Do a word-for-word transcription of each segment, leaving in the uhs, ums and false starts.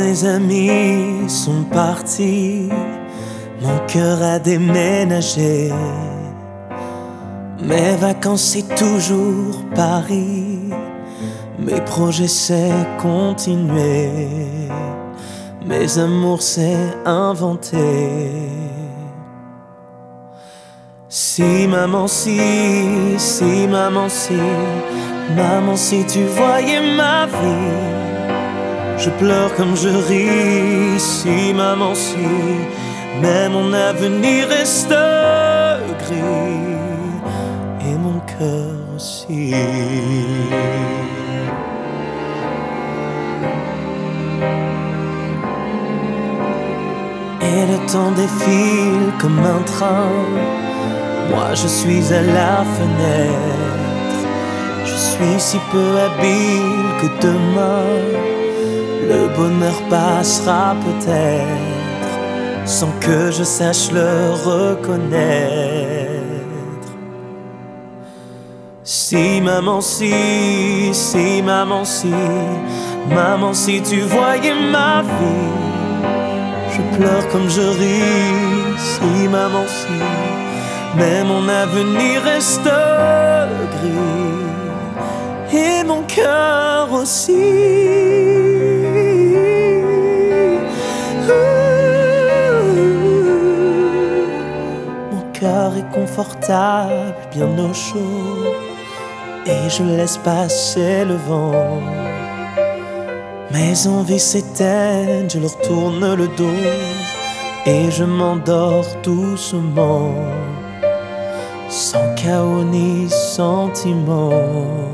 mes amis sont partis, mon cœur a déménagé. Mes vacances c'est toujours Paris, mes projets c'est continuer, mes amours c'est inventer. Si maman si, si maman si, maman si tu voyais ma vie, je pleure comme je ris. Si maman si, mais mon avenir reste gris et mon cœur aussi. Et le temps défile comme un train, moi je suis à la fenêtre. Je suis si peu habile que demain le bonheur passera peut-être sans que je sache le reconnaître. Si maman si, si maman si, maman si tu voyais ma vie, je pleure comme je ris. Si maman si, mais mon avenir reste gris et mon cœur aussi. Mon cœur est confortable, bien au chaud, et je laisse passer le vent. Mes envies s'éteignent, je leur tourne le dos et je m'endors doucement, sans chaos ni sentiment.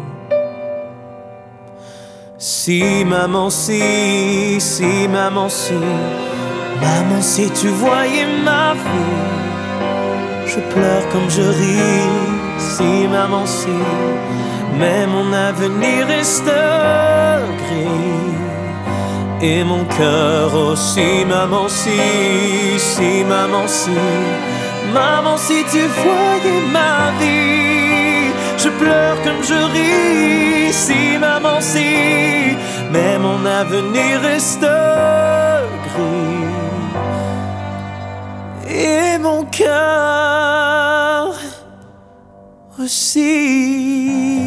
Si maman si, si maman si, maman si tu voyais ma vie, je pleure comme je ris. Si maman si, mais mon avenir reste gris et mon cœur aussi. Maman si, si maman si, maman si tu voyais ma vie, je pleure comme je ris. Si maman si, mais mon avenir reste gris et mon cœur aussi.